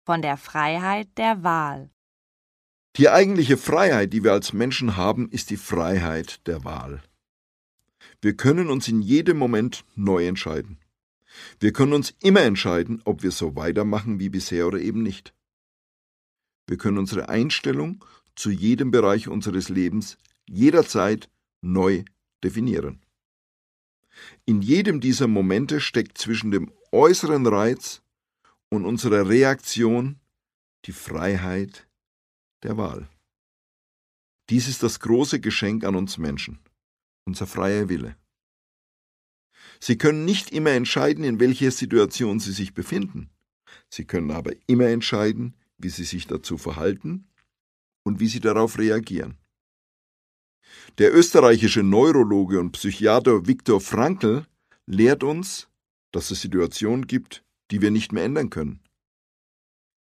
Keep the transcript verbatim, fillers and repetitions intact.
von der Freiheit der Wahl. Die eigentliche Freiheit, die wir als Menschen haben, ist die Freiheit der Wahl. Wir können uns in jedem Moment neu entscheiden. Wir können uns immer entscheiden, ob wir so weitermachen wie bisher oder eben nicht. Wir können unsere Einstellung zu jedem Bereich unseres Lebens jederzeit neu definieren. In jedem dieser Momente steckt zwischen dem äußeren Reiz und unserer Reaktion die Freiheit der Wahl. Dies ist das große Geschenk an uns Menschen, unser freier Wille. Sie können nicht immer entscheiden, in welcher Situation Sie sich befinden. Sie können aber immer entscheiden, wie Sie sich dazu verhalten und wie Sie darauf reagieren. Der österreichische Neurologe und Psychiater Viktor Frankl lehrt uns, dass es Situationen gibt, die wir nicht mehr ändern können.